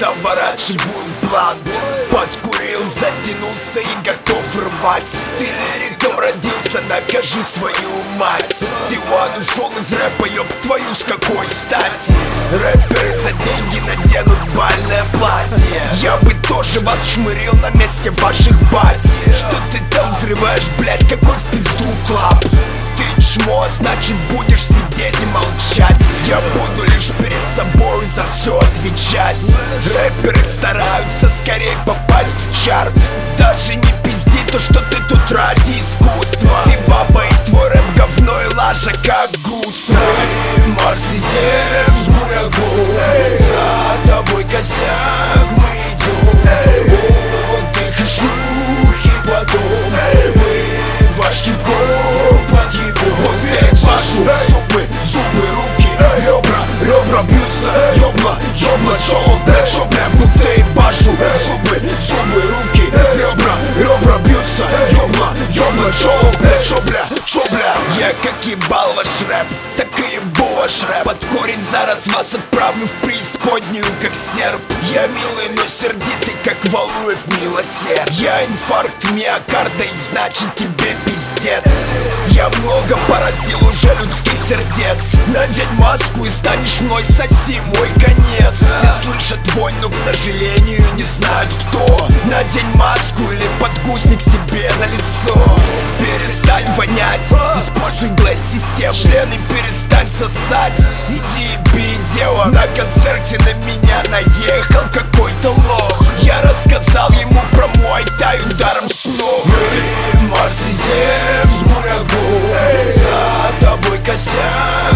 заворачиваю блант. Подкурил, затянулся и готов рвать. Ты лириком родился, накажи свою мать. Диван ушел из рэпа, ёб твою, с какой стати? Рэперы за деньги наденут бальное платье. Я бы тоже вас шмырил на месте ваших бати. Что ты там взрываешь, блять, какой в пизду клап? Ты чмо, значит будешь сидеть и молчать. Я буду лишь перед собой за все отвечать. Рэперы стараются скорее попасть в чарт. Даже не пизди то, что ты тут ради искусства. Ты баба и твой рэп говно и лажа как густо. Мы Марсизем, Бурагу, за тобой косяк, мы идем. Отдых и шлюхи потом. Мы ваш хип-хоп погибу. Вот вашу зубы, руки, ребра бьются. Ёбла, чё, блядь, шо, бля, будто и башу. Зубы, руки, ребра бьются. Ёбла, чё, бля. Я как ебал ваш рэп, так и ебу ваш рэп. Под корень зараз вас отправлю в преисподнюю, как серп. Я милый, но сердитый, как Валуев милосерд. Я инфаркт миокарда, и значит тебе пиздец. Я много поразил уже людских сердец. Надень маску и станешь мной, соси мой конец. Все слышат вонь, но, к сожалению, не знают кто. Надень маску или подгузник себе на лицо. Перестань вонять, используй глэд-систему. Члены перестань сосать, иди и бей дело. На концерте на меня наехал какой-то лох. Я рассказал ему про муай-тай ударом с ног. Мы Марсизем, Бурагу, за тобой косяк.